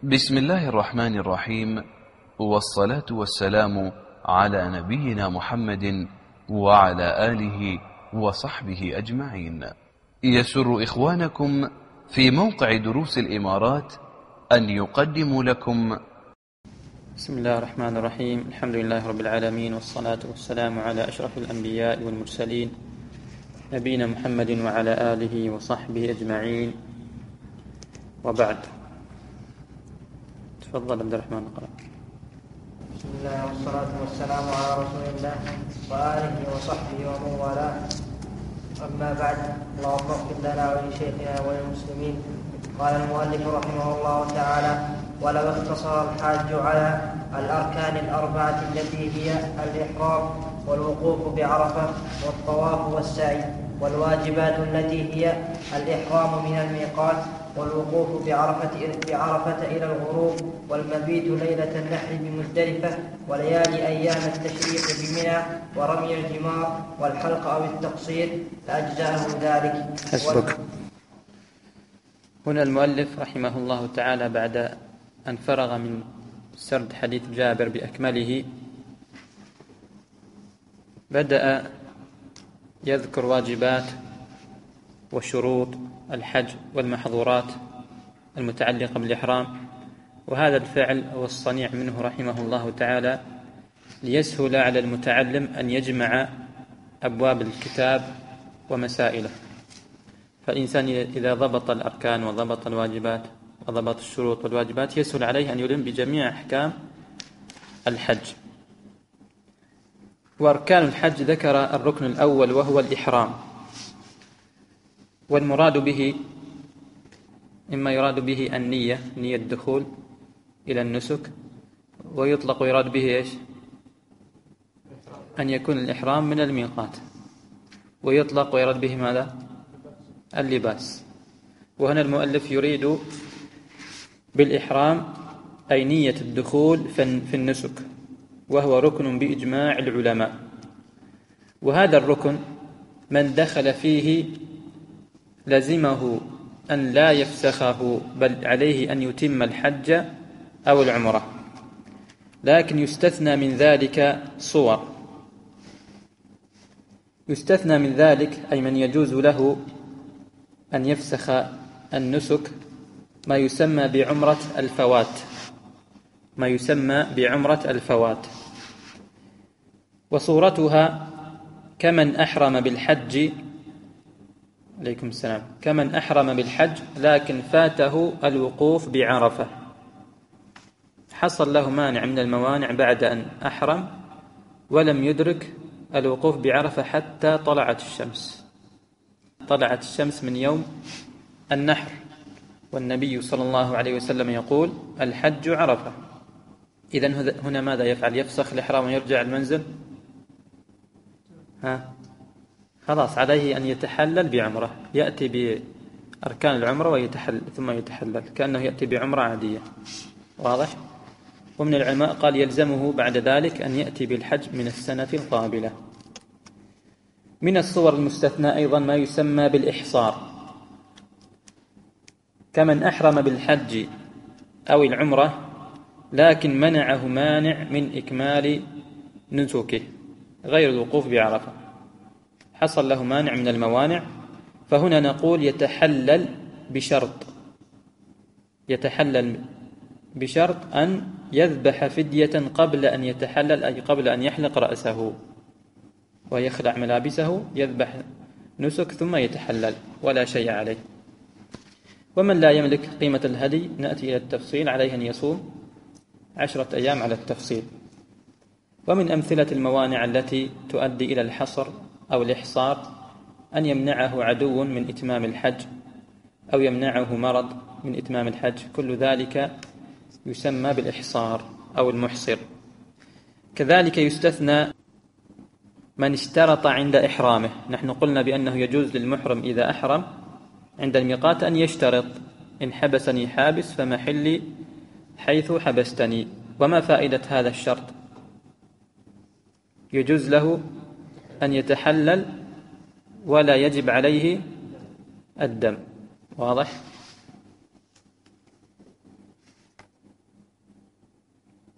بسم الله الرحمن الرحيم، والصلاة والسلام على نبينا محمد وعلى آله وصحبه أجمعين. يسر إخوانكم في موقع دروس الإمارات أن يقدموا لكم بسم الله الرحمن الرحيم. الحمد لله رب العالمين، والصلاة والسلام على أشرف الأنبياء والمرسلين نبينا محمد وعلى آله وصحبه أجمعين، وبعد. تفضل عبد الرحمن اقرأ. بسم الله والصلاة والسلام على رسول الله وآله وصحبه ومن والاه، أما بعد. اللهم اغفر لنا ولشيخنا وللمسلمين. قال المؤلف رحمه الله تعالى: ولو اقتصر الحاج على الأركان الأربعة التي هي الإحرام والوقوف بعرفة والطواف والسعي، والواجبات التي هي الإحرام من الميقات والوقوف بعرفة إلى الغروب، والمبيت ليلة النحر بمزدلفة، وليالي أيام التشريق بمنى، ورمي الجمار والحلق أو التقصير، فأجزأه ذلك. حسبك. هنا المؤلف رحمه الله تعالى بعد أن فرغ من سرد حديث جابر بأكمله بدأ يذكر واجبات وشروط الحج والمحظورات المتعلقة بالإحرام. وهذا الفعل هو الصنيع منه رحمه الله تعالى ليسهل على المتعلم أن يجمع أبواب الكتاب ومسائله. فالإنسان إذا ضبط الأركان وضبط الواجبات وضبط الشروط والواجبات يسهل عليه أن يلم بجميع أحكام الحج. وأركان الحج ذكر الركن الأول وهو الإحرام، والمراد به إما يراد به النية، نية الدخول إلى النسك، ويطلق ويراد به إيش؟ أن يكون الإحرام من الميقات، ويطلق ويراد به ماذا؟ اللباس. وهنا المؤلف يريد بالإحرام أي نية الدخول في النسك، وهو ركن بإجماع العلماء. وهذا الركن من دخل فيه لزمه أن لا يفسخه، بل عليه أن يتم الحج أو العمرة. لكن يستثنى من ذلك صور. يستثنى من ذلك أي من يجوز له أن يفسخ النسك ما يسمى بعمرة الفوات، ما يسمى بعمرة الفوات. وصورتها كمن أحرم بالحج، عليكم السلام، كمن أحرم بالحج لكن فاته الوقوف بعرفة، حصل له مانع من الموانع بعد أن أحرم ولم يدرك الوقوف بعرفة حتى طلعت الشمس. طلعت الشمس من يوم النحر، والنبي صلى الله عليه وسلم يقول: الحج عرفة. إذن هنا ماذا يفعل؟ يفسخ الإحرام ويرجع المنزل؟ خلاص عليه أن يتحلل بعمرة، يأتي بأركان العمرة ويتحلل ثم يتحلل كأنه يأتي بعمرة عادية. واضح؟ ومن العلماء قال يلزمه بعد ذلك أن يأتي بالحج من السنة القابلة. من الصور المستثنى أيضا ما يسمى بالإحصار، كمن أحرم بالحج أو العمرة لكن منعه مانع من إكمال نسكه غير الوقوف بعرفة، حصل له مانع من الموانع، فهنا نقول يتحلل بشرط أن يذبح فدية قبل أن يتحلل، أي قبل أن يحلق رأسه ويخلع ملابسه، يذبح نسك ثم يتحلل ولا شيء عليه. ومن لا يملك قيمة الهدي نأتي إلى التفصيل، عليه أن يصوم 10 أيام على التفصيل. ومن أمثلة الموانع التي تؤدي إلى الحصر أو الإحصار أن يمنعه عدو من إتمام الحج، أو يمنعه مرض من إتمام الحج، كل ذلك يسمى بالإحصار أو المحصر. كذلك يستثنى من اشترط عند إحرامه. نحن قلنا بأنه يجوز للمحرم إذا أحرم عند الميقات أن يشترط: إن حبسني حابس فمحلي حيث حبستني. وما فائدة هذا الشرط؟ يجوز له أن يتحلل ولا يجب عليه الدم. واضح؟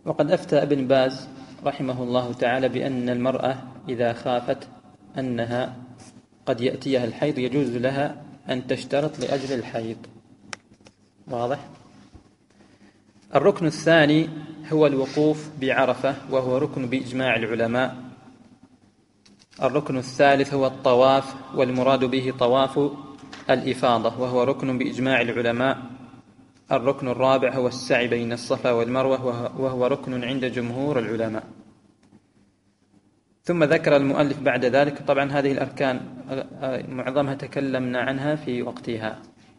وقد أفتى ابن باز رحمه الله تعالى بأن المرأة إذا خافت أنها قد يأتيها الحيض يجوز لها أن تشترط لأجل الحيض. واضح؟ الركن الثاني هو الوقوف بعرفة، وهو ركن بإجماع العلماء. الركن الثالث هو الطواف، والمراد به طواف الإفاضة، وهو ركن بإجماع العلماء. الركن الرابع هو السعي بين الصفا والمروة، وهو ركن عند جمهور العلماء. ثم ذكر المؤلف بعد ذلك، طبعا هذه الأركان معظمها تكلمنا عنها في وقتها.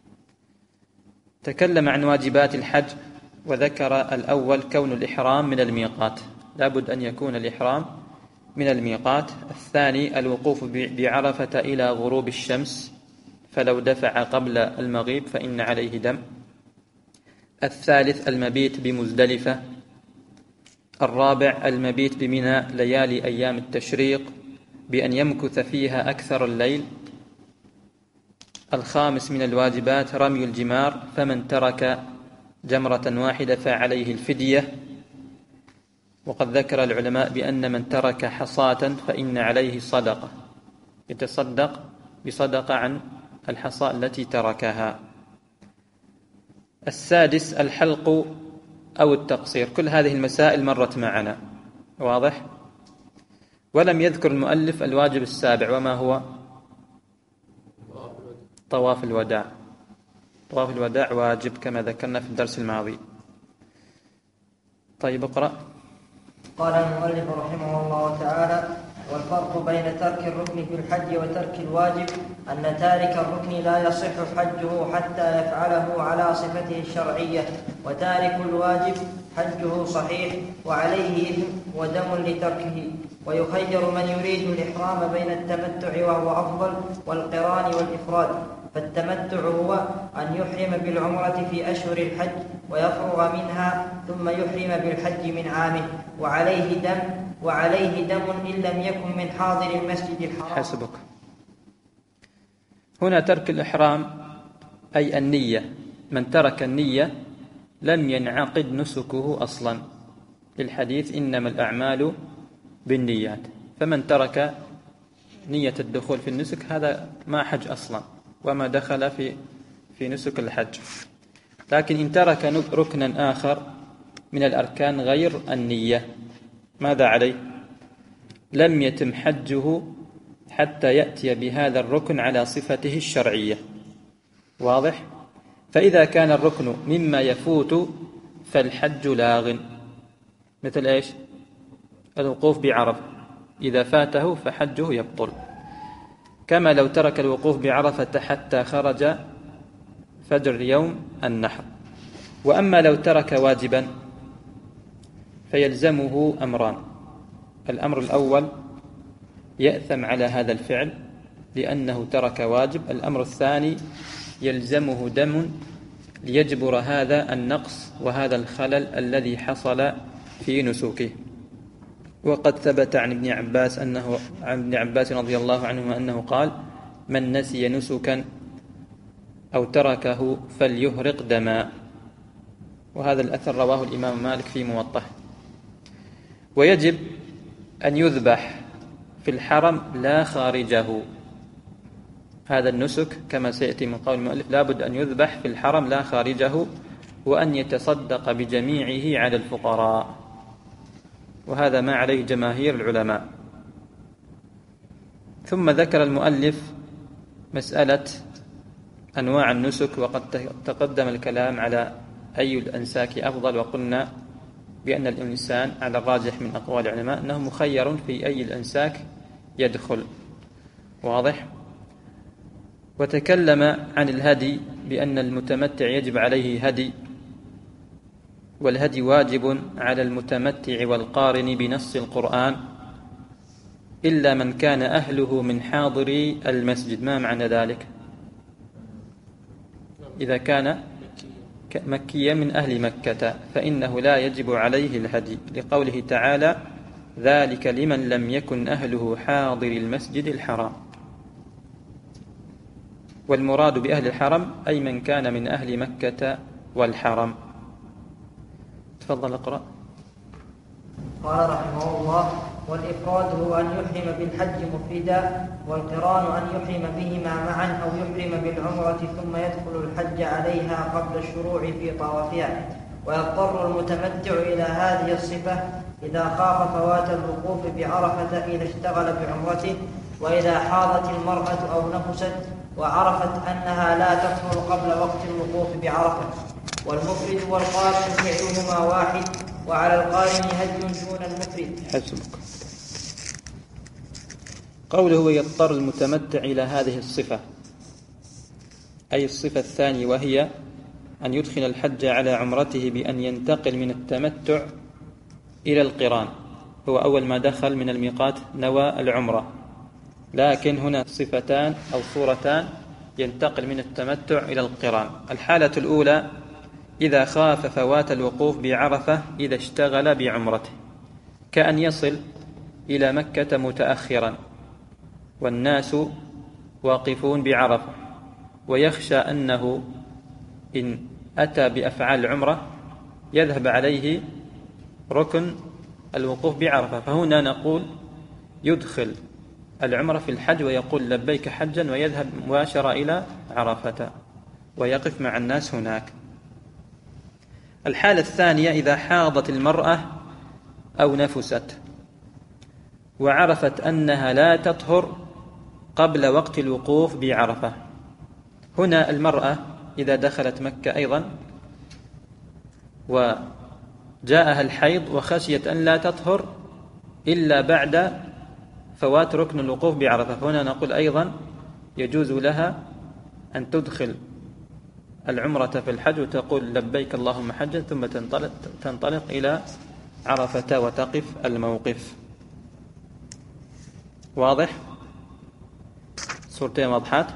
تكلم عن واجبات الحج، وذكر الأول كون الإحرام من الميقات، لابد أن يكون الإحرام من الميقات. الثاني الوقوف بعرفة إلى غروب الشمس، فلو دفع قبل المغيب فإن عليه دم. الثالث المبيت بمزدلفة. الرابع المبيت بمنى ليالي أيام التشريق بأن يمكث فيها أكثر الليل. الخامس من الواجبات رمي الجمار، فمن ترك جمرة واحدة فعليه الفدية. وقد ذكر العلماء بأن من ترك حصاة فإن عليه صدقة، يتصدق بصدقة عن الحصاة التي تركها. السادس الحلق أو التقصير. كل هذه المسائل مرت معنا، واضح؟ ولم يذكر المؤلف الواجب السابع، وما هو؟ طواف الوداع. طواف الوداع واجب كما ذكرنا في الدرس الماضي. طيب اقرأ. قال المؤلف رحمه الله تعالى: والفرق بين ترك الركن في الحج وترك الواجب أن تارك الركن لا يصح حجه حتى يفعله على صفته الشرعية، وتارك الواجب حجه صحيح وعليه إثم ودم لتركه. ويخير من يريد الإحرام بين التمتع وهو أفضل والقران والإفراد. فالتمتع هو أن يحرم بالعمرة في أشهر الحج ويفرغ منها ثم يحرم بالحج من عامه، وعليه دم إن لم يكن من حاضر المسجد الحرام. حسبك. هنا ترك الإحرام أي النية. من ترك النية لم ينعقد نسكه أصلا، للحديث إنما الأعمال بالنيات. فمن ترك نية الدخول في النسك هذا ما حج أصلا، وما دخل في نسك الحج. لكن إن ترك ركنا آخر من الأركان غير النية ماذا عليه؟ لم يتم حجه حتى يأتي بهذا الركن على صفته الشرعية. واضح؟ فإذا كان الركن مما يفوت فالحج لاغ. مثل إيش؟ الوقوف بعرفة، إذا فاته فحجه يبطل، كما لو ترك الوقوف بعرفة حتى خرج فجر يوم النحر. وأما لو ترك واجبا فيلزمه أمران: الأمر الأول يأثم على هذا الفعل لأنه ترك واجب. الأمر الثاني يلزمه دم ليجبر هذا النقص وهذا الخلل الذي حصل في نسوكه. وقد ثبت عن ابن عباس رضي الله عنه أنه قال: من نسي نسكا أو تركه فليهرق دما. وهذا الأثر رواه الإمام مالك في موطأ. ويجب أن يذبح في الحرم لا خارجه. هذا النسك كما سيأتي من قول المؤلف لابد أن يذبح في الحرم لا خارجه، وأن يتصدق بجميعه على الفقراء، وهذا ما عليه جماهير العلماء. ثم ذكر المؤلف مسألة أنواع النسك، وقد تقدم الكلام على أي الأنساك أفضل، وقلنا بأن الإنسان على الراجح من أقوال العلماء أنه مخير في أي الأنساك يدخل. واضح؟ وتكلم عن الهدي بأن المتمتع يجب عليه هدي، والهدي واجب على المتمتع والقارن بنص القرآن إلا من كان أهله من حاضر المسجد. ما معنى ذلك؟ إذا كان مكيا من أهل مكة فإنه لا يجب عليه الهدي، لقوله تعالى: ذلك لمن لم يكن أهله حاضر المسجد الحرام. والمراد بأهل الحرم أي من كان من أهل مكة والحرم. تفضل اقرأ. قال رحمه الله: والإفراد هو أن يحرم بالحج مفردا، والقران أن يحرم بهما معا أو يحرم بالعمرة ثم يدخل الحج عليها قبل الشروع في طوافها. ويضطر المتمتع إلى هذه الصفة إذا خاف فوات الوقوف بعرفة إذا اشتغل بعمرته، وإذا حاضت المرأة أو نفست وعرفت أنها لا تطهر قبل وقت الوقوف بعرفة. والمفرد والقارن فعلهما واحد، وعلى القارن هدي دون المفرد. حسبك. قوله يضطر المتمتع إلى هذه الصفة، أي الصفة الثانية، وهي أن يدخل الحج على عمرته بأن ينتقل من التمتع إلى القران. هو أول ما دخل من الميقات نوى العمرة، لكن هنا صفتان أو صورتان ينتقل من التمتع إلى القران. الحالة الأولى إذا خاف فوات الوقوف بعرفة إذا اشتغل بعمرته، كأن يصل إلى مكة متأخرا والناس واقفون بعرفة، ويخشى أنه إن أتى بأفعال العمرة يذهب عليه ركن الوقوف بعرفة. فهنا نقول يدخل العمرة في الحج ويقول لبيك حجا، ويذهب مباشرة إلى عرفة ويقف مع الناس هناك. الحالة الثانية إذا حاضت المرأة أو نفست وعرفت أنها لا تطهر قبل وقت الوقوف بعرفة. هنا المرأة إذا دخلت مكة أيضا وجاءها الحيض وخشيت أن لا تطهر إلا بعد فوات ركن الوقوف بعرفة، فهنا نقول أيضا يجوز لها أن تدخل العمرة في الحج وتقول لبيك اللهم حجا، ثم تنطلق إلى عرفة وتقف الموقف. واضح؟ صورتين واضحات.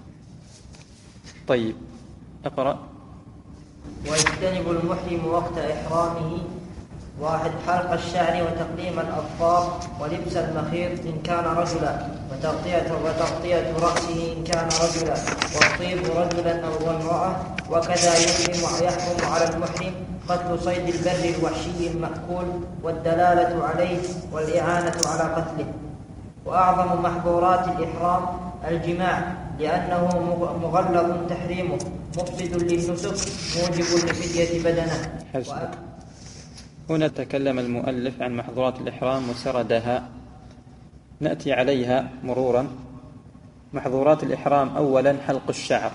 طيب اقرأ. ويجتنب المحرم وقت إحرامه: 1. حلق الشعر وتقليم الأظفار ولبس المخيط إن كان رجلا، وتغطية رأسه إن كان رجلا، والطيب رجلا أو امرأة. وكذا يحرم على المحرم قتل صيد البر الوحشي المأكول والدلالة عليه والإعانة على قتله. وأعظم محظورات الإحرام الجماع، لأنه مغلظ تحريمه مفسد للنسك موجب لفدية بدنه. هنا تكلم المؤلف عن محظورات الإحرام وسردها، نأتي عليها مرورا. محظورات الإحرام: أولا حلق الشعر،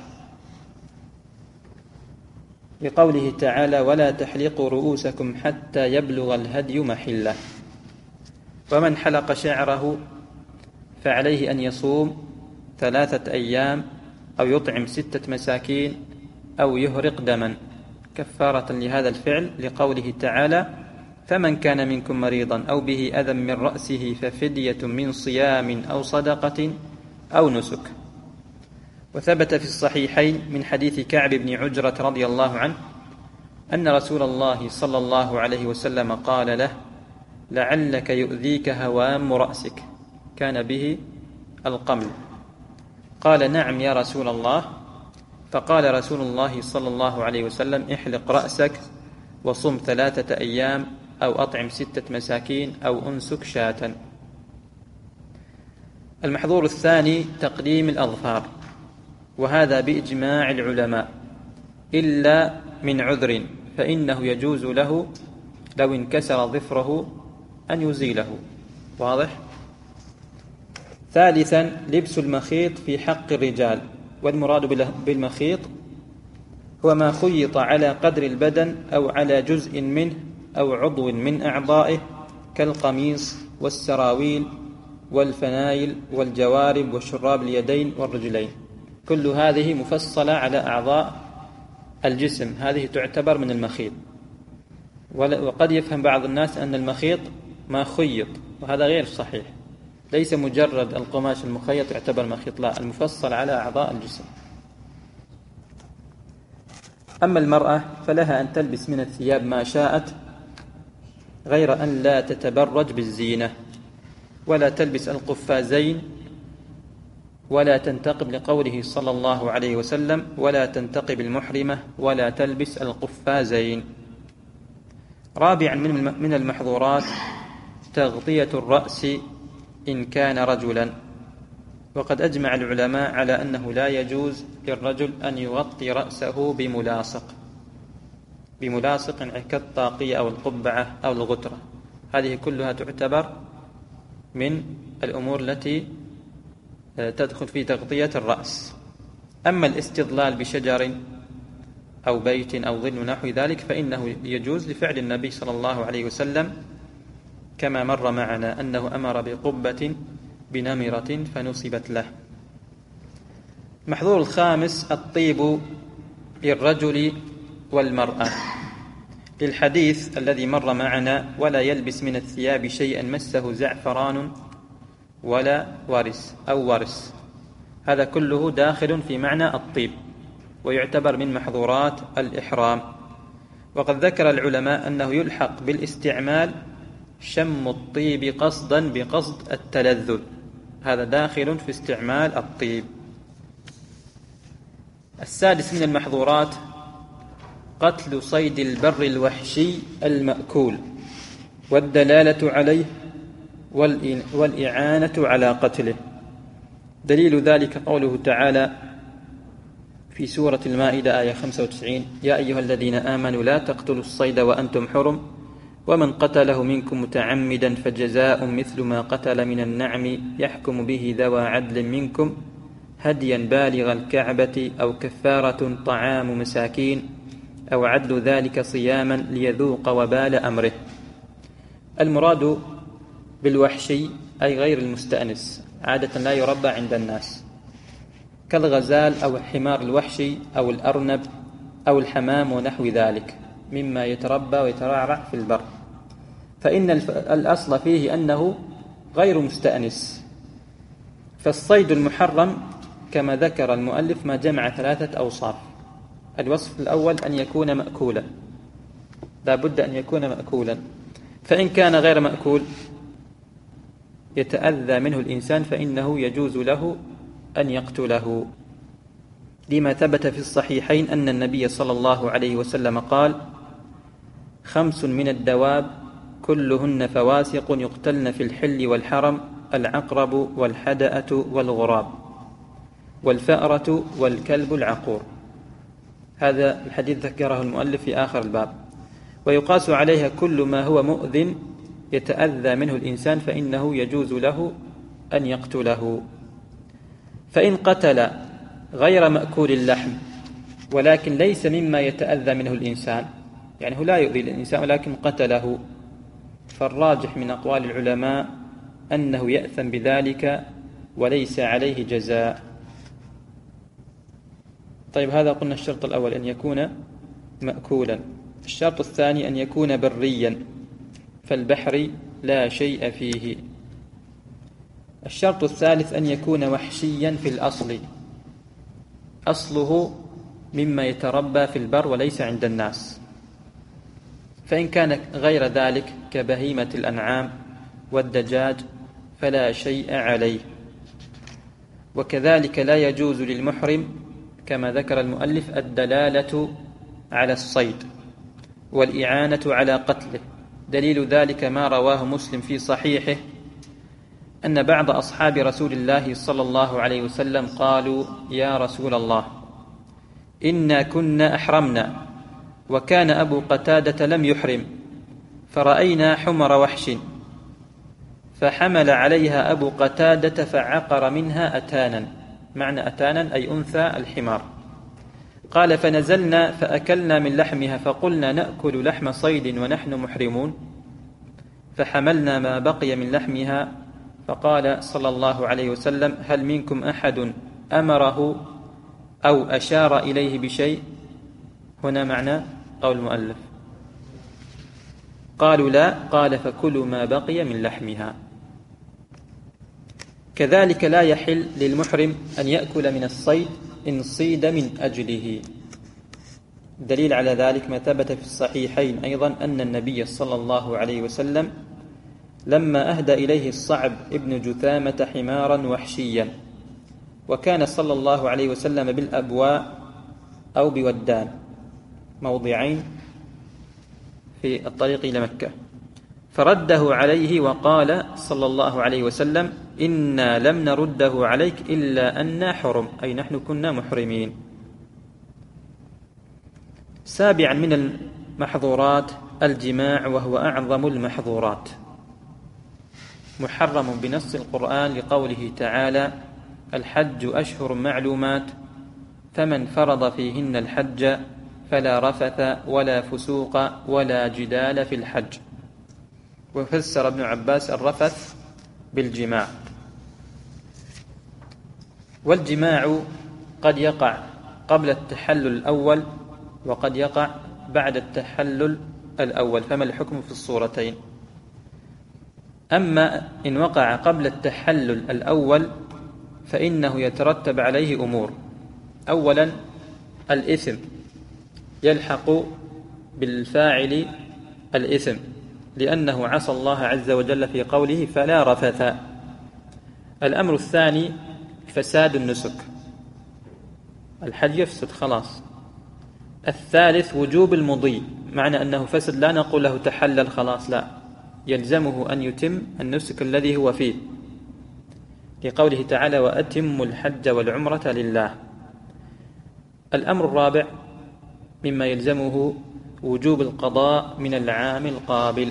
بقوله تعالى: ولا تحلقوا رؤوسكم حتى يبلغ الهدي محله. ومن حلق شعره فعليه أن يصوم 3 أيام أو يطعم 6 مساكين أو يهرق دما كفارة لهذا الفعل، لقوله تعالى: فمن كان منكم مريضا أو به أذى من رأسه ففدية من صيام أو صدقة أو نسك. وثبت في الصحيحين من حديث كعب بن عجرة رضي الله عنه أن رسول الله صلى الله عليه وسلم قال له: لعلك يؤذيك هوام رأسك، كان به القمل. قال: نعم يا رسول الله. فقال رسول الله صلى الله عليه وسلم: احلق رأسك وصم 3 أيام أو أطعم 6 مساكين أو أنسك شاة. المحظور الثاني تقليم الأظفار، وهذا بإجماع العلماء إلا من عذر، فإنه يجوز له لو انكسر ظفره أن يزيله. واضح؟ ثالثا لبس المخيط في حق الرجال، والمراد بالمخيط هو ما خيط على قدر البدن أو على جزء منه أو عضو من أعضائه، كالقميص والسراويل والفنايل والجوارب وشراب اليدين والرجلين. كل هذه مفصلة على أعضاء الجسم، هذه تعتبر من المخيط. وقد يفهم بعض الناس أن المخيط ما خيط، وهذا غير صحيح. ليس مجرد القماش المخيط يعتبر مخيط، لا، المفصل على أعضاء الجسم. أما المرأة فلها أن تلبس من الثياب ما شاءت، غير أن لا تتبرج بالزينة، ولا تلبس القفازين، ولا تنتقب، لقوله صلى الله عليه وسلم: ولا تنتقب المحرمة ولا تلبس القفازين. رابعا من المحظورات تغطية الرأس إن كان رجلا. وقد أجمع العلماء على أنه لا يجوز للرجل أن يغطي رأسه بملاصق كالطاقية أو القبعة أو الغترة. هذه كلها تعتبر من الأمور التي تدخل في تغطية الرأس. أما الاستظلال بشجر أو بيت أو ظل نحو ذلك فإنه يجوز لفعل النبي صلى الله عليه وسلم، كما مر معنا أنه أمر بقبة بنمرة فنصبت له. المحظور الخامس الطيب للرجل والمرأة، للحديث الذي مر معنا: ولا يلبس من الثياب شيئا مسه زعفران ولا ورس. هذا كله داخل في معنى الطيب ويعتبر من محظورات الإحرام. وقد ذكر العلماء أنه يلحق بالاستعمال شم الطيب قصدا بقصد التلذذ، هذا داخل في استعمال الطيب. السادس من المحظورات قتل صيد البر الوحشي المأكول والدلالة عليه والإعانة على قتله. دليل ذلك قوله تعالى في سورة المائدة آية 95: يا أيها الذين آمنوا لا تقتلوا الصيد وأنتم حرم ومن قتله منكم متعمدا فجزاء مثل ما قتل من النعم يحكم به ذوى عدل منكم هديا بالغ الكعبة أو كفارة طعام مساكين أو عدل ذلك صياما ليذوق وبال أمره. المراد بالوحشي أي غير المستأنس، عادة لا يربى عند الناس، كالغزال أو الحمار الوحشي أو الأرنب أو الحمام ونحو ذلك مما يتربى ويترعرع في البر، فإن الأصل فيه أنه غير مستأنس. فالصيد المحرم كما ذكر المؤلف ما جمع 3 أوصاف. الوصف الأول أن يكون مأكولا، لا بد أن يكون مأكولا، فإن كان غير مأكول يتأذى منه الإنسان فإنه يجوز له أن يقتله، لما ثبت في الصحيحين أن النبي صلى الله عليه وسلم قال: 5 من الدواب كلهن فواسق يقتلن في الحل والحرم: العقرب والحدأة والغراب والفأرة والكلب العقور. هذا الحديث ذكره المؤلف في آخر الباب. ويقاس عليها كل ما هو مؤذن يتأذى منه الإنسان فإنه يجوز له أن يقتله. فإن قتل غير مأكول اللحم ولكن ليس مما يتأذى منه الإنسان، يعني هو لا يؤذي الإنسان ولكن قتله، فالراجح من أقوال العلماء أنه يأثم بذلك وليس عليه جزاء. طيب، هذا قلنا الشرط الأول أن يكون مأكولا. الشرط الثاني أن يكون بريا، فالبحر لا شيء فيه. الشرط الثالث أن يكون وحشيا في الأصل، أصله مما يتربى في البر وليس عند الناس، فإن كان غير ذلك كبهيمة الأنعام والدجاج فلا شيء عليه. وكذلك لا يجوز للمحرم كما ذكر المؤلف الدلالة على الصيد والإعانة على قتله. دليل ذلك ما رواه مسلم في صحيحه أن بعض أصحاب رسول الله صلى الله عليه وسلم قالوا: يا رسول الله، إنا كنا أحرمنا وكان أبو قتادة لم يحرم، فرأينا حمر وحش فحمل عليها أبو قتادة فعقر منها أتانا، معنى أتانا أي أنثى الحمار. قال: فنزلنا فأكلنا من لحمها فقلنا نأكل لحم صيد ونحن محرمون، فحملنا ما بقي من لحمها، فقال صلى الله عليه وسلم: هل منكم أحد أمره أو أشار إليه بشيء؟ هنا معنى قول المؤلف. قالوا: لا. قال: فكلوا ما بقي من لحمها. كذلك لا يحل للمحرم أن يأكل من الصيد إن صيد من أجله. دليل على ذلك ما ثبت في الصحيحين أيضا أن النبي صلى الله عليه وسلم لما أهدى إليه الصعب ابن جثامة حمارا وحشيا، وكان صلى الله عليه وسلم بالأبواء أو بودان، موضعين في الطريق إلى مكة، فرده عليه وقال صلى الله عليه وسلم: إنا لم نرده عليك إلا أننا حرم، أي نحن كنا محرمين. سابعا من المحظورات الجماع، وهو أعظم المحظورات، محرم بنص القرآن لقوله تعالى: الحج أشهر معلومات، فمن فرض فيهن الحج فلا رفث ولا فسوق ولا جدال في الحج. وفسر ابن عباس الرفث بالجماع. والجماع قد يقع قبل التحلل الأول وقد يقع بعد التحلل الأول، فما الحكم في الصورتين؟ أما إن وقع قبل التحلل الأول فإنه يترتب عليه أمور. أولا الإثم، يلحق بالفاعل الإثم لأنه عصى الله عز وجل في قوله: فلا رفث. الأمر الثاني فساد النسك، الحج يفسد خلاص. الثالث وجوب المضي، معنى أنه فسد لا نقول له تحلل خلاص، لا، يلزمه أن يتم النسك الذي هو فيه، لقوله تعالى: وأتموا الحج والعمرة لله. الأمر الرابع مما يلزمه وجوب القضاء من العام القابل.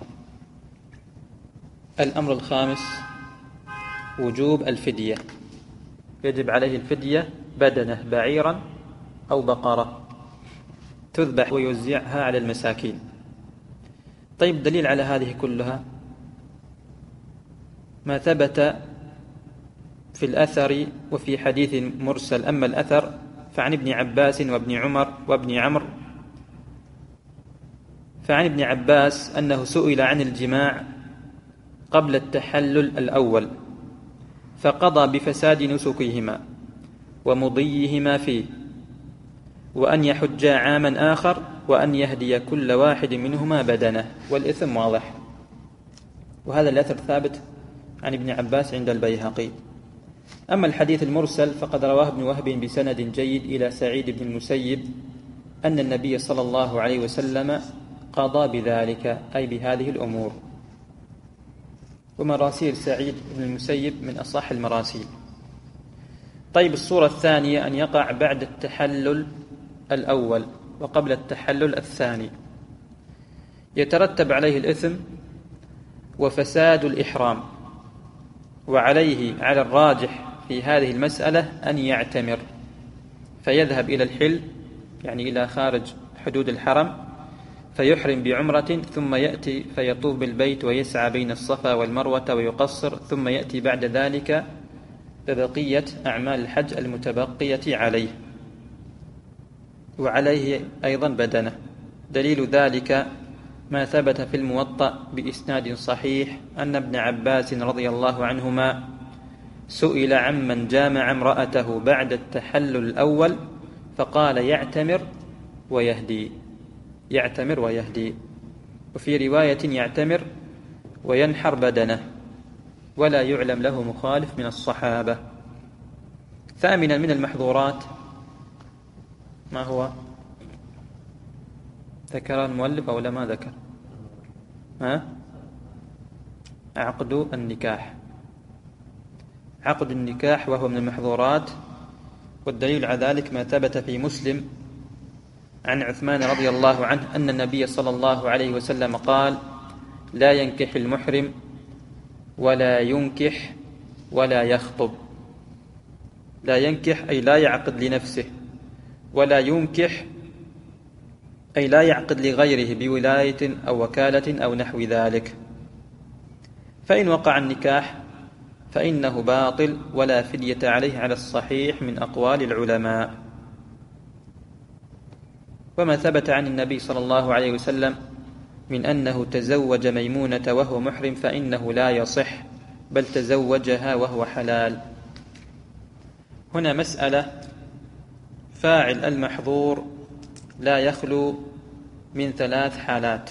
الأمر الخامس وجوب الفدية، يجب عليه الفدية بدنة، بعيرا أو بقرة، تذبح ويوزعها على المساكين. طيب، دليل على هذه كلها ما ثبت في الأثر وفي حديث مرسل. أما الأثر فعن ابن عباس وابن عمر وابن عمرو. فعن ابن عباس أنه سئل عن الجماع قبل التحلل الأول فقضى بفساد نسكهما ومضيهما فيه، وأن يحجا عاما آخر، وأن يهدي كل واحد منهما بدنه، والإثم واضح. وهذا الأثر ثابت عن ابن عباس عند البيهقي. أما الحديث المرسل فقد رواه ابن وهب بسند جيد إلى سعيد بن المسيب أن النبي صلى الله عليه وسلم قضى بذلك، أي بهذه الأمور. ومراسيل سعيد بن المسيب من أصح المراسيل. طيب، الصورة الثانية أن يقع بعد التحلل الأول وقبل التحلل الثاني، يترتب عليه الإثم وفساد الإحرام، وعليه على الراجح في هذه المسألة أن يعتمر، فيذهب إلى الحل، يعني إلى خارج حدود الحرم، فيحرم بعمرة، ثم يأتي فيطوف بالبيت ويسعى بين الصفا والمروة ويقصر، ثم يأتي بعد ذلك ببقية أعمال الحج المتبقية عليه، وعليه أيضا بدنه. دليل ذلك ما ثبت في الموطأ بإسناد صحيح أن ابن عباس رضي الله عنهما سئل عمن جامع امرأته بعد التحلل الأول فقال: يعتمر ويهدي، يعتمر ويهدي. وفي رواية: يعتمر وينحر بدنه، ولا يعلم له مخالف من الصحابة. ثامنا من المحظورات ما هو؟ ذكر المؤلف أو ما ذكر؟ عقد النكاح. عقد النكاح وهو من المحظورات، والدليل على ذلك ما ثبت في مسلم عن عثمان رضي الله عنه أن النبي صلى الله عليه وسلم قال: لا ينكح المحرم ولا ينكح ولا يخطب. لا ينكح أي لا يعقد لنفسه، ولا ينكح أي لا يعقد لغيره بولاية أو وكالة أو نحو ذلك. فإن وقع النكاح فإنه باطل ولا فدية عليه على الصحيح من أقوال العلماء. وما ثبت عن النبي صلى الله عليه وسلم من أنه تزوج ميمونة وهو محرم فإنه لا يصح، بل تزوجها وهو حلال. هنا مسألة: فاعل المحظور لا يخلو من 3 حالات: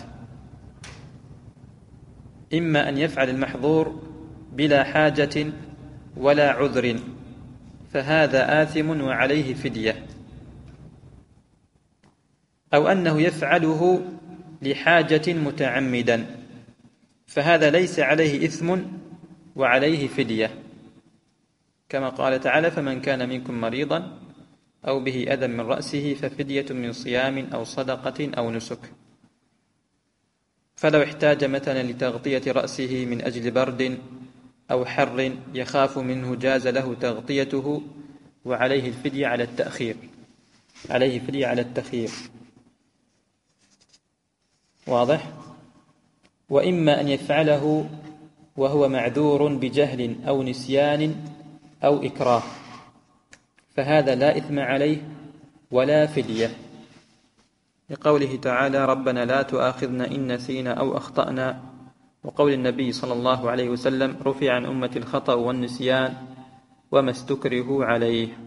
إما أن يفعل المحظور بلا حاجة ولا عذر فهذا آثم وعليه فدية، أو أنه يفعله لحاجة متعمدا فهذا ليس عليه إثم وعليه فدية، كما قال تعالى: فمن كان منكم مريضا أو به أذى من رأسه ففدية من صيام أو صدقة أو نسك. فلو احتاج مثلا لتغطية رأسه من أجل برد أو حر يخاف منه جاز له تغطيته، وعليه الفدية على التأخير، عليه فدية على التخيير. واضح؟ وإما أن يفعله وهو معذور بجهل أو نسيان أو إكراه، فهذا لا إثم عليه ولا فدية، لقوله تعالى: ربنا لا تؤاخذنا إن نسينا أو أخطأنا، وقول النبي صلى الله عليه وسلم: رفع عن أمة الخطأ والنسيان وما استكرهوا عليه.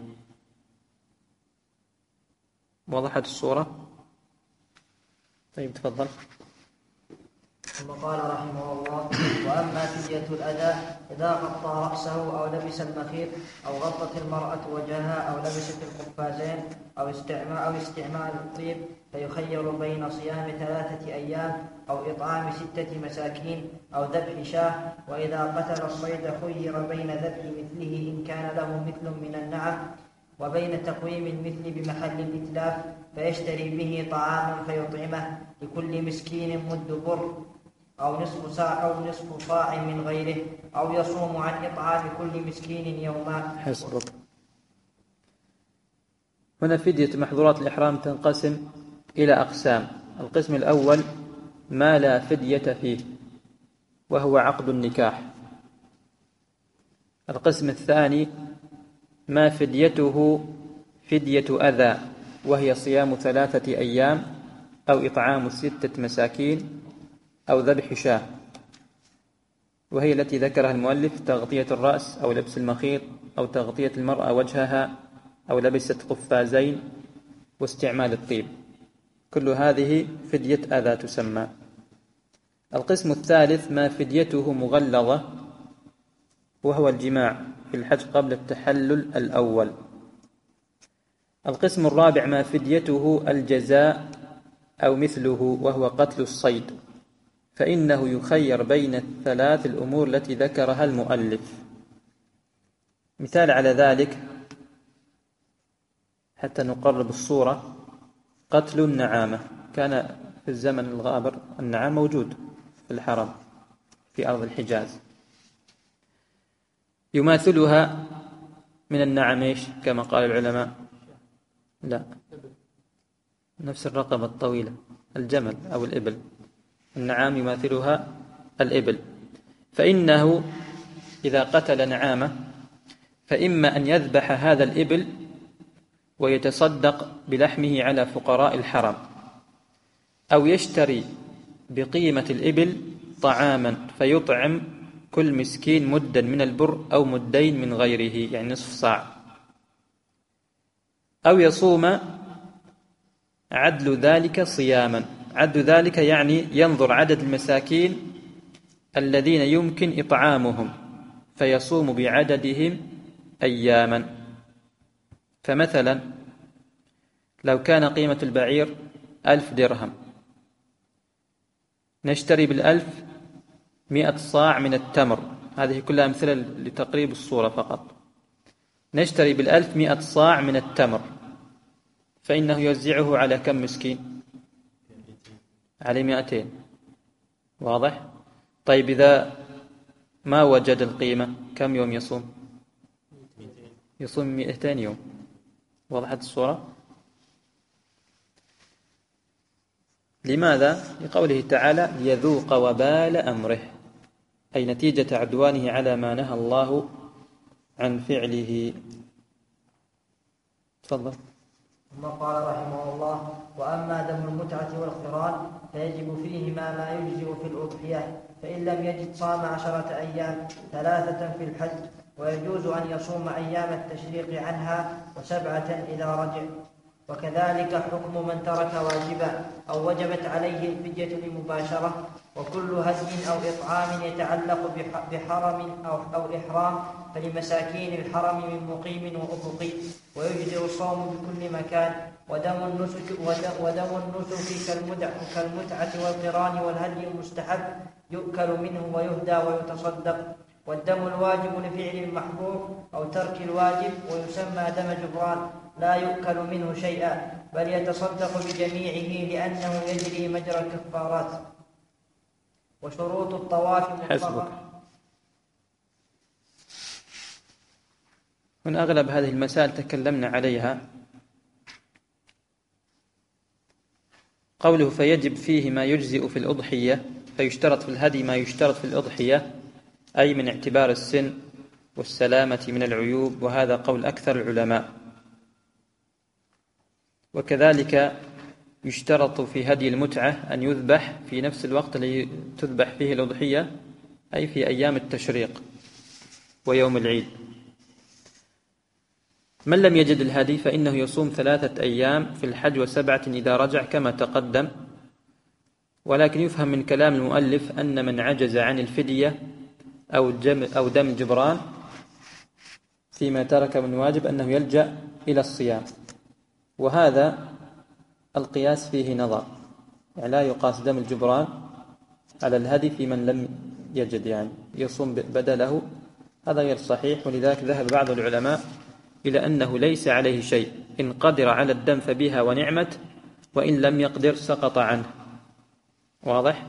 وضحت الصورة؟ طيب تفضل. ثم قال رحمه الله: وأما فدية الأداء إذا غطى رأسه أو لبس المخيط أو غطت المرأة وجهها أو لبست القفازين أو استعمال الطيب، فيخير بين صيام 3 أيام أو إطعام 6 مساكين أو ذبح شاة. وإذا قتل الصيد خير بين ذبح مثله إن كان له مثل من النعم، وبين تقويم المثل بمحل الإتلاف، فيشتري به طعاما فيطعمه لكل مسكين مد بر أو نصف صاع من غيره، أو يصوم عن إطعام كل مسكين يوما. حسبك. هنا فدية محظورات الإحرام تنقسم إلى أقسام. القسم الأول ما لا فدية فيه، وهو عقد النكاح. القسم الثاني ما فديته فدية أذى، وهي صيام 3 أيام أو إطعام 6 مساكين أو ذبح شاة، وهي التي ذكرها المؤلف: تغطية الرأس أو لبس المخيط أو تغطية المرأة وجهها أو لبست قفازين واستعمال الطيب، كل هذه فدية أذى تسمى. القسم الثالث ما فديته مغلظة، وهو الجماع في الحج قبل التحلل الأول. القسم الرابع ما فديته الجزاء أو مثله، وهو قتل الصيد، فإنه يخير بين 3 الأمور التي ذكرها المؤلف. مثال على ذلك حتى نقرب الصورة: قتل النعامة. كان في الزمن الغابر النعام موجود في الحرم في أرض الحجاز، يماثلها من النعم إيش كما قال العلماء؟ لا، نفس الرقبة الطويلة، الجمل أو الإبل. النعام يماثلها الإبل. فإنه إذا قتل نعامة فإما أن يذبح هذا الإبل ويتصدق بلحمه على فقراء الحرم، أو يشتري بقيمة الإبل طعاما فيطعم كل مسكين مدا من البر أو مدين من غيره، يعني نصف صاع، أو يصوم عدل ذلك صياما. عدل ذلك يعني ينظر عدد المساكين الذين يمكن إطعامهم فيصوم بعددهم أياما. فمثلا لو كان قيمة البعير 1000 درهم، نشتري بال1000 100 صاع من التمر. هذه كلها أمثلة لتقريب الصورة فقط. نشتري بال1000 100 صاع من التمر، فإنه يوزعه على كم مسكين؟ على 200. واضح؟ طيب إذا ما وجد القيمة كم يوم يصوم؟ يصوم 200 يوم. وضحت الصورة؟ لماذا؟ لقوله تعالى: ليذوق وبال أمره، أي نتيجة عدوانه على ما نهى الله عن فعله. تفضل. ثم قال رحمه الله: وأما دم المتعة والقران فيجب فيهما ما يجزئ في الأضحية، فإن لم يجد صام 10 أيام 3 في الحج، ويجوز أن يصوم أيام التشريق عنها و7 إذا رجع. وكذلك حكم من ترك واجبا أو وجبت عليه الفدية لمباشرة، وكل هدي أو إطعام يتعلق بحرم أو إحرام، فلمساكين الحرم من مقيم وأفقي، ويجزئ الصوم بكل مكان. ودم النسك كالمتعة والقران والهدي المستحب يؤكل منه ويهدى ويتصدق. والدم الواجب لفعل المحظور أو ترك الواجب ويسمى دم جبران لا يؤكل منه شيئا بل يتصدق بجميعه لأنه يجري مجرى الكفارات. وشروط الطواف مطلقة. من أغلب هذه المسائل تكلمنا عليها. قوله فيجب فيه ما يجزئ في الأضحية، فيشترط في الهدي ما يشترط في الأضحية، أي من اعتبار السن والسلامة من العيوب، وهذا قول أكثر العلماء. وكذلك يشترط في هدي المتعة أن يذبح في نفس الوقت الذي تذبح فيه الأضحية، أي في أيام التشريق ويوم العيد. من لم يجد الهدي فإنه يصوم 3 أيام في الحج و7 إذا رجع كما تقدم. ولكن يفهم من كلام المؤلف أن من عجز عن الفدية أو دم جبران فيما ترك من واجب أنه يلجأ إلى الصيام، وهذا القياس فيه نظر، يعني لا يقاس دم الجبران على الهدي في من لم يجد، يعني يصوم بدله، هذا غير صحيح. ولذلك ذهب بعض العلماء إلى أنه ليس عليه شيء، إن قدر على الدم فبها ونعمت، وإن لم يقدر سقط عنه. واضح؟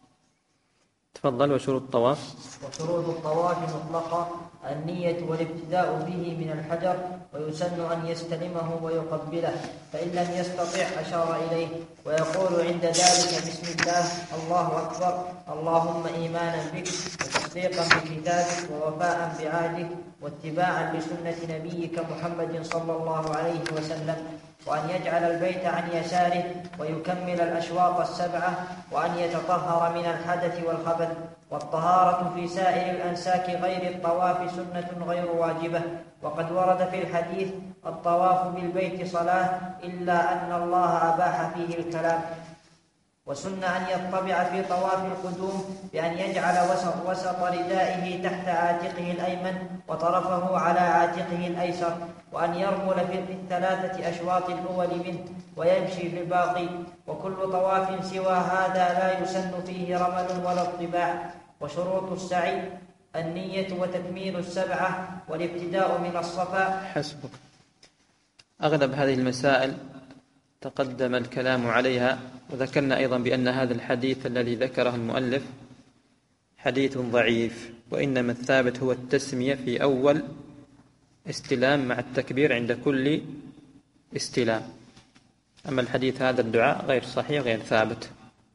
تفضل. وشروط الطواف. وشروط الطواف مطلقة: النية والابتداء به من الحجر، ويسن أن يستلمه ويقبله، فإن لم يستطع أشار إليه، ويقول عند ذلك بسم الله الله أكبر، اللهم إيمانا بك وتصديقا بكتابك ووفاء بعهدك واتباعا لسنة نبيك محمد صلى الله عليه وسلم، وأن يجعل البيت عن يساره ويكمل الأشواط 7، وأن يتطهر من الحدث والخبث. والطهارة في سائر الأنساك غير الطواف سنة غير واجبة. وقد ورد في الحديث الطواف بالبيت صلاة إلا أن الله أباح فيه الكلام. وسن أن يطبع في طواف القدوم بأن يجعل وسط ردائه تحت عاتقه الأيمن وطرفه على عاتقه الأيسر، وأن يرمل في 3 أشواط الأول منه ويمشي في الباقي. وكل طواف سوى هذا لا يسن فيه رمل ولا اطباع. وشروط السعي: النية وتكميل 7 والابتداء من الصفا. حسبك. أغلب هذه المسائل تقدم الكلام عليها، وذكرنا أيضا بأن هذا الحديث الذي ذكره المؤلف حديث ضعيف، وإنما الثابت هو التسمية في أول استلام مع التكبير عند كل استلام. أما الحديث هذا الدعاء غير صحيح غير ثابت.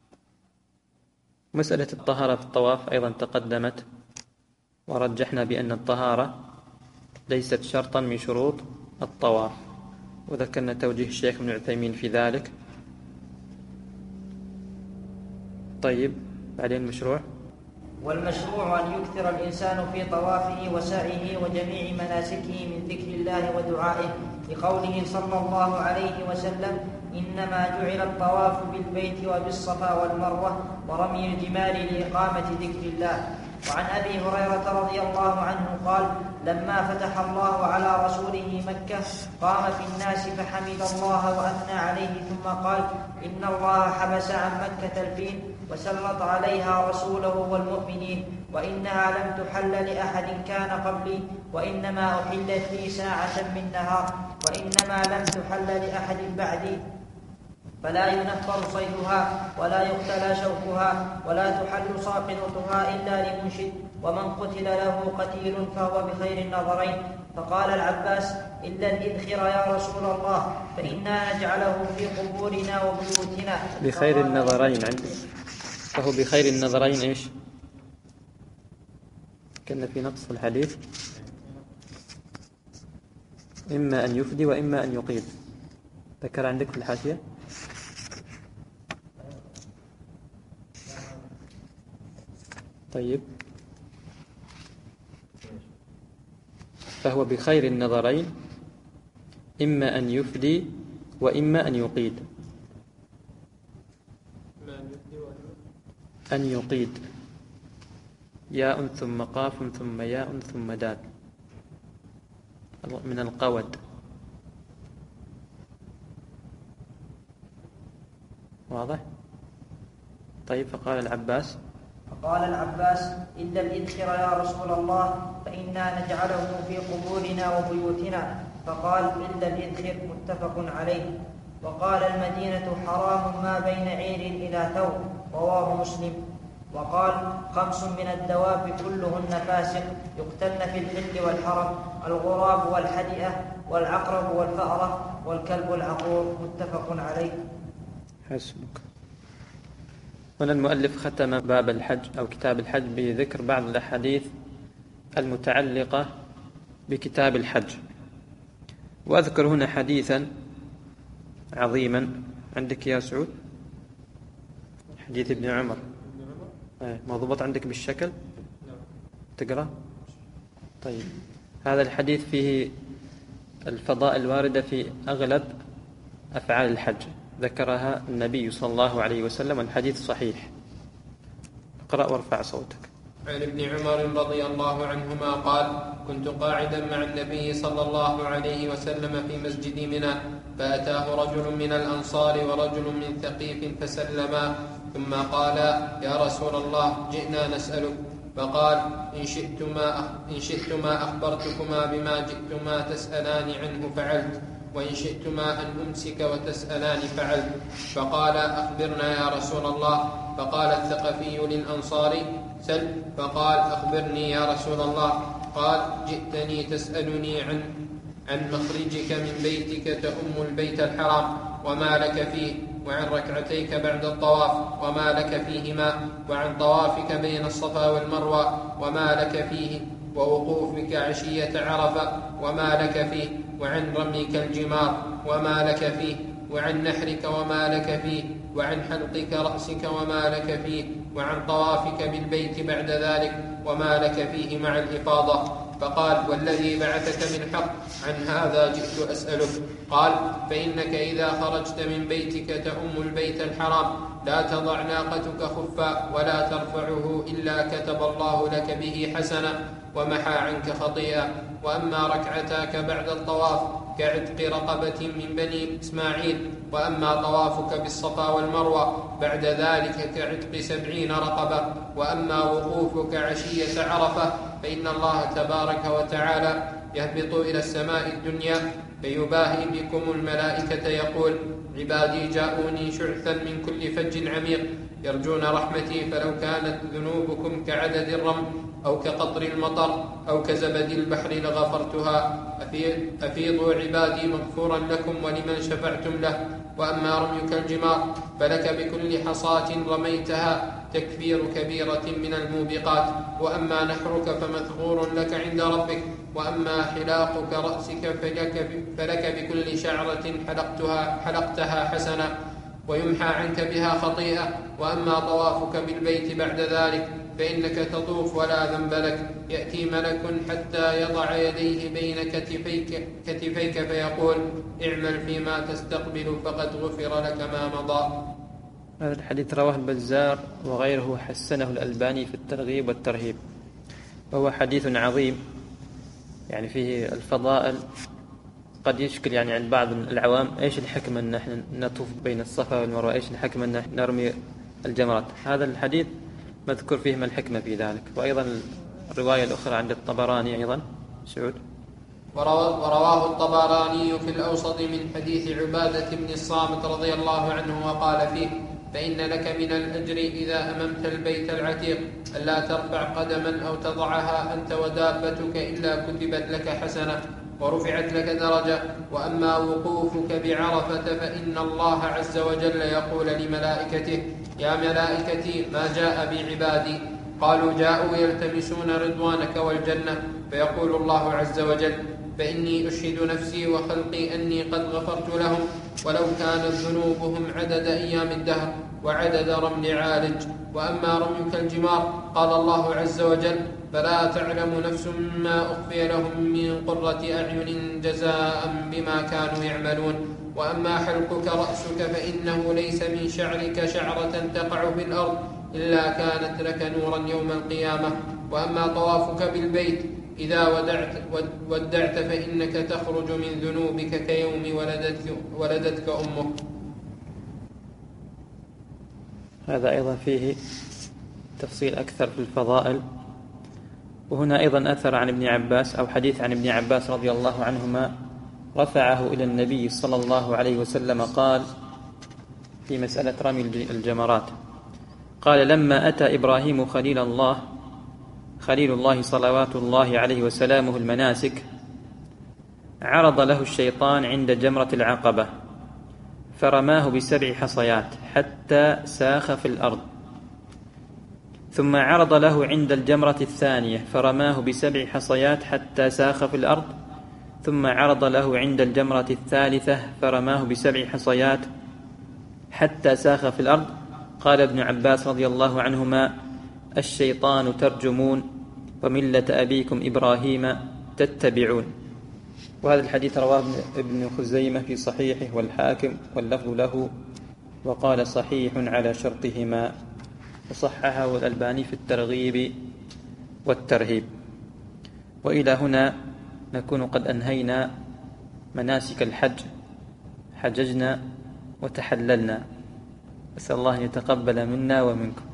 مسألة الطهارة في الطواف أيضا تقدمت، ورجحنا بأن الطهارة ليست شرطا من شروط الطواف، وذكرنا توجيه الشيخ ابن عثيمين في ذلك. طيب، بعدين المشروع. والمشروع أن يكثر الإنسان في طوافه وسعيه وجميع مناسكه من ذكر الله ودعائه، لقوله صلى الله عليه وسلم: إنما جعل الطواف بالبيت وبالصفا والمروة ورمي الجمار لإقامة ذكر الله. وعن أبي هريرة رضي الله عنه قال: لما فتح الله على رسوله مكة قام في الناس فحمد الله وأثنى عليه، ثم قال: إن الله حبس عن مكة الفيل وسلط عليها رسوله والمؤمنين، وإنها لم تحل لأحد كان قبلي، وإنما أحلت لي ساعة من نهار، وإنما لم تحل لأحد بعدي، فلا ينفر صيدها ولا يقتلى شوكها ولا تحل ساقطتها إلا لمنشد، ومن قتل له قتيل فهو بخير النظرين. فقال العباس: إلا الإذخر يا رسول الله، فإنا نجعله في قبورنا وبيوتنا. بخير النظرين عندي، فهو بخير النظرين إيش؟ كان في نقص الحديث، إما أن يفدي وإما أن يقيد. ذكر عندك في الحاشية؟ طيب، فهو بخير النظرين، إما أن يفدي وإما أن يقيد. أن يقيد ياء ثم قاف ثم ياء ثم دال من القود. واضح؟ طيب فقال العباس إلا الإذخر يا رسول الله فإنا نجعله في قبورنا وبيوتنا. فقال إلا الإذخر، متفق عليه. وقال المدينة حرام ما بين عير إلى ثوب، رواه مسلم. وقال 5 من الدواب كلهن فاسق يقتلن في الحل والحرم: الغراب والحدئة والعقرب والفأرة والكلب العقور، متفق عليه. حسبك. هنا المؤلف ختم باب الحج أو كتاب الحج بذكر بعض الأحاديث المتعلقة بكتاب الحج. وأذكر هنا حديثا عظيما. عندك يا سعود حديث ابن عمر مضبوط عندك بالشكل تقرأ؟ طيب هذا الحديث فيه الفضائل الواردة في أغلب أفعال الحج، ذكرها النبي صلى الله عليه وسلم، والحديث صحيح. اقرأ وارفع صوتك. عن ابن عمر رضي الله عنهما قال: كنت قاعدا مع النبي صلى الله عليه وسلم في مسجد منى، فأتاه رجل من الأنصار ورجل من ثقيف فسلما، ثم قالا: يا رسول الله جئنا نسألك. فقال: إن شئتما أخبرتكما بما جئتما تسألان عنه فعلت، وإن شئتما أن أمسك وتسألان فعلت. فقال: أخبرنا يا رسول الله. فقال الثقفي للأنصاري: سل. فقال: أخبرني يا رسول الله. قال: جئتني تسألني عن مخرجك من بيتك تؤم البيت الحرام وما لك فيه، وعن ركعتيك بعد الطواف وما لك فيهما، وعن طوافك بين الصفا والمروة وما لك فيه، ووقوفك عشية عرفة وما لك فيه، وعن رميك الجمار وما لك فيه، وعن نحرك وما لك فيه، وعن حلقك رأسك وما لك فيه، وعن طوافك بالبيت بعد ذلك وما لك فيه مع الإفاضة. فقال: والذي بعثك بالحق عن هذا جئت أسألك. قال: فإنك إذا خرجت من بيتك تؤم البيت الحرام لا تضع ناقتك خفا ولا ترفعه إلا كتب الله لك به حسنة ومحى عنك خطيئة. وأما ركعتاك بعد الطواف كعتق رقبة من بني إسماعيل، وأما طوافك بالصفا والمروة بعد ذلك كعتق 70 رقبة، وأما وقوفك عشية عرفة فإن الله تبارك وتعالى يهبط إلى السماء الدنيا فيباهي بكم الملائكة يقول: عبادي جاءوني شعثا من كل فج عميق يرجون رحمتي، فلو كانت ذنوبكم كعدد الرمل أو كقطر المطر أو كزبد البحر لغفرتها. أفيضوا عبادي مغفورا لكم ولمن شفعتم له. وأما رميك الجمار فلك بكل حصاة رميتها تكفير كبيرة من الموبقات. وأما نحرك فمثغور لك عند ربك. وأما حلاقك رأسك فلك بكل شعرة حلقتها حسنة ويمحى عنك بها خطيئة. وأما طوافك بالبيت بعد ذلك فإنك تطوف ولا ذنب لك، يأتي ملك حتى يضع يديه بين كتفيك فيقول: اعمل فيما تستقبل فقد غفر لك ما مضى. هذا الحديث رواه البزار وغيره، حسنه الألباني في الترغيب والترهيب، وهو حديث عظيم يعني فيه الفضائل. قد يشكل يعني عند بعض العوام ايش الحكمة ان نحن نطوف بين الصفا والمروة، ايش الحكمة ان نرمي الجمرات. هذا الحديث مذكور فيه ما الحكمة في ذلك. وأيضا الرواية الأخرى عند الطبراني أيضا. سعود. ورواه الطبراني في الأوسط من حديث عبادة بن الصامت رضي الله عنه وقال فيه: فإن لك من الأجر إذا أممت البيت العتيق ألا ترفع قدما أو تضعها أنت ودابتك إلا كتبت لك حسنة ورفعت لك درجة. وأما وقوفك بعرفة فإن الله عز وجل يقول لملائكته: يا ملائكتي ما جاء بعبادي؟ قالوا: جاءوا يلتمسون رضوانك والجنة. فيقول الله عز وجل: فإني أشهد نفسي وخلقي أني قد غفرت لهم ولو كانت ذنوبهم عدد أيام الدهر وعدد رمل عالج. وأما رميك الجمار قال الله عز وجل: فلا تعلم نفس ما أخفي لهم من قرة أعين جزاء بما كانوا يعملون. وأما حلقك رأسك فإنه ليس من شعرك شعرة تقع في الأرض إلا كانت لك نورا يوم القيامة. وأما طوافك بالبيت إذا ودعت فإنك تخرج من ذنوبك كيوم ولدتك أمك. هذا أيضا فيه تفصيل أكثر في الفضائل. وهنا أيضا أثر عن ابن عباس أو حديث عن ابن عباس رضي الله عنهما رفعه إلى النبي صلى الله عليه وسلم قال في مسألة رمي الجمرات، قال: لما أتى إبراهيم خليل الله صلوات الله عليه وسلامه المناسك، عرض له الشيطان عند جمرة العقبة فرماه ب7 حصيات حتى ساخ في الأرض، ثم عرض له عند الجمرة الثانية فرماه ب7 حصيات حتى ساخ في الأرض، ثم عرض له عند الجمرة الثالثة فرماه ب7 حصيات حتى ساخ في الأرض. قال ابن عباس رضي الله عنهما: الشيطان ترجمون وملة أبيكم إبراهيم تتبعون. وهذا الحديث رواه ابن خزيمة في صحيحه والحاكم واللفظ له، وقال صحيح على شرطهما، وصححه الألباني في الترغيب والترهيب. وإلى هنا نكون قد أنهينا مناسك الحج، حججنا وتحللنا. أسأل الله أن يتقبل منا ومنكم.